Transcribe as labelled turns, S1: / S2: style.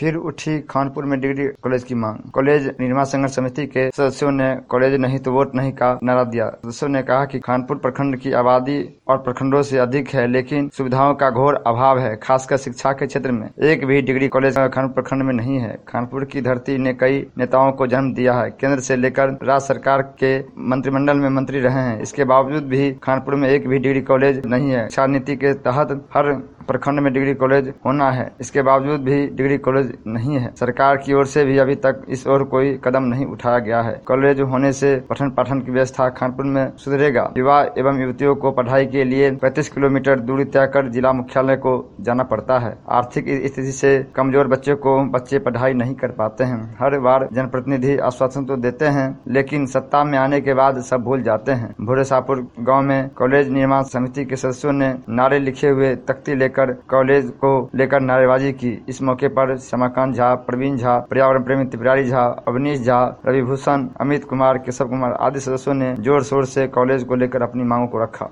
S1: फिर उठी खानपुर में डिग्री कॉलेज की मांग। कॉलेज निर्माण संघर्ष समिति के सदस्यों ने कॉलेज नहीं तो वोट नहीं का नारा दिया। सदस्यों ने कहा कि खानपुर प्रखंड की आबादी और प्रखंडों से अधिक है, लेकिन सुविधाओं का घोर अभाव है। खासकर शिक्षा के क्षेत्र में एक भी डिग्री कॉलेज खानपुर प्रखंड में नहीं है। खानपुर की धरती ने कई नेताओं को जन्म दिया है। केंद्र से लेकर राज्य सरकार के मंत्रिमंडल में मंत्री रहे हैं। इसके बावजूद भी खानपुर में एक भी डिग्री कॉलेज नहीं है। शिक्षा नीति के तहत हर प्रखंड में डिग्री कॉलेज होना है, इसके बावजूद भी डिग्री कॉलेज नहीं है। सरकार की ओर से भी अभी तक इस ओर कोई कदम नहीं उठाया गया है। कॉलेज होने से पठन पाठन की व्यवस्था खानपुर में सुधरेगा। युवा एवं युवतियों को पढ़ाई के लिए 35 किलोमीटर दूरी तय कर जिला मुख्यालय को जाना पड़ता है। आर्थिक स्थिति से कमजोर बच्चे पढ़ाई नहीं कर पाते हैं। हर बार जनप्रतिनिधि आश्वासन तो देते हैं, लेकिन सत्ता में आने के बाद सब भूल जाते हैं। भोरेसापुर गाँव में कॉलेज निर्माण समिति के सदस्यों ने नारे लिखे हुए तख्ती लेकर कॉलेज को लेकर नारेबाजी की। इस मौके पर श्यामाकांत झा, प्रवीण झा, पर्यावरण प्रेमी त्रिपुरारी झा, अवनीश झा, रविभूषण, अमित कुमार, केशव कुमार आदि सदस्यों ने जोर शोर से कॉलेज को लेकर अपनी मांगों को रखा।